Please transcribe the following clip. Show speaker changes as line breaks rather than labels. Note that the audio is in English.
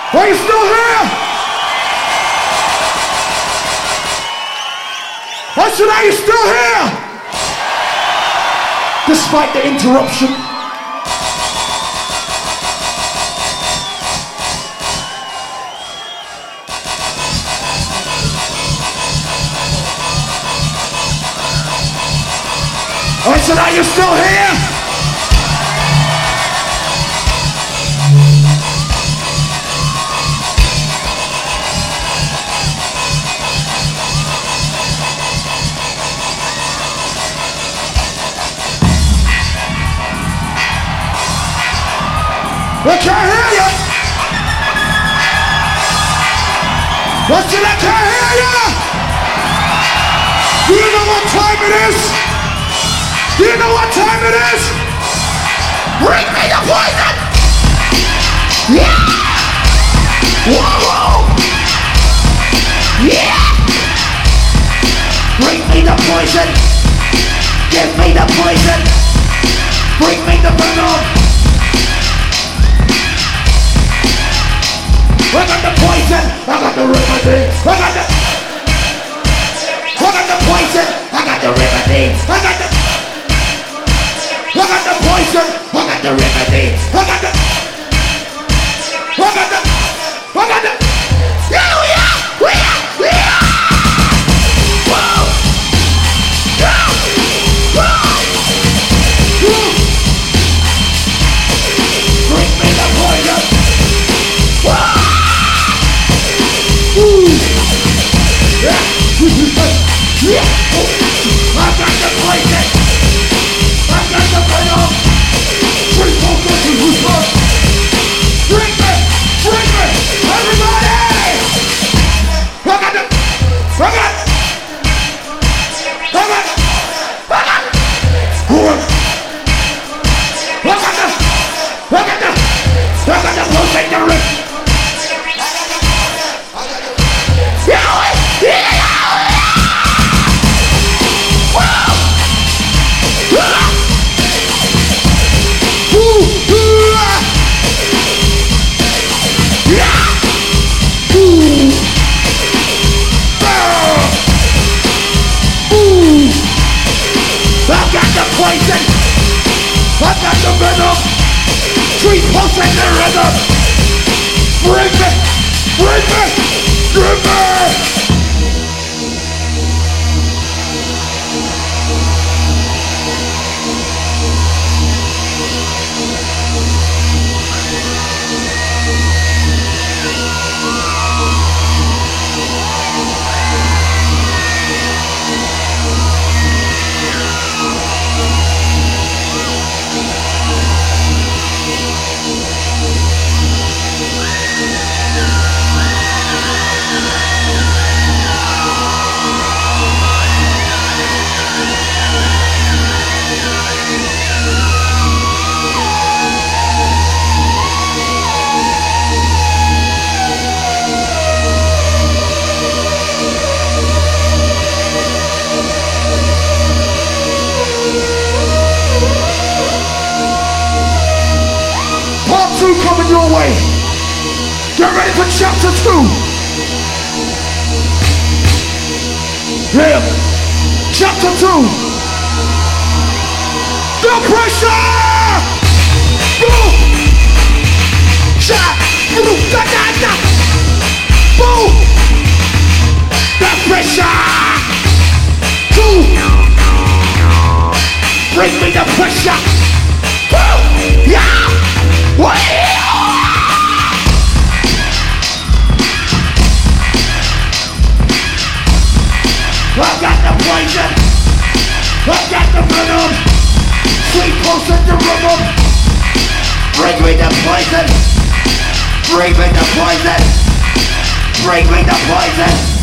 Are you still here? I said, are you still here? Despite the interruption. I said, are you still here? I can't hear you. I said, I can't hear you. Do you know what time it is? Do you know what time it is? Bring me the poison! Yeah! Whoa! Yeah! Bring me the poison! Give me the poison! Bring me the venom! I got the poison! I got the remedy! I got the poison! I got the remedy! I got the poison, I got the remedy. I got the yeah, we are. Whoa. Bring me the poison. Whoa. Yeah. I got the poison. I got the venom. Drink me, everybody! I got the poison! I got the venom! Street pulsing the rhythm! Bring me! Coming your way. Get ready for chapter 2. Yeah. Chapter 2. The pressure. Boom. Shot. Boom. The pressure. 2. Bring me the pressure. Boom. Yeah. What? I got the poison. I got the venom. Sweet pulse in the rhythm. Bring me the poison. Bring me the poison. Bring me the poison.